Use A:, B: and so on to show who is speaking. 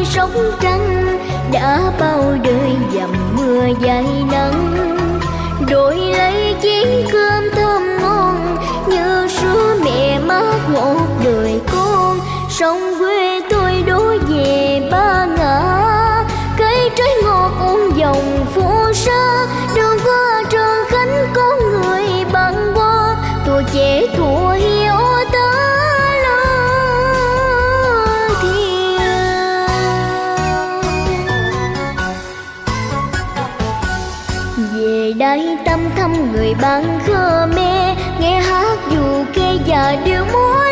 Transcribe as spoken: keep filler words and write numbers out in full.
A: sống tranh, đã bao đời dầm mưa dày nắng. Đổi lấy chén cơm thơm ngon, như sữa mẹ mát một đời con. Sông quê tôi đổ về Ba Ngã, cây trái ngọt uống dòng phố xa. Đường qua Trơn Khánh có người băng qua, tuổi trẻ thua hiu ta lo thiền. Về đây tâm thăm người bạn Khmer, nghe hát dù kê và điệu múa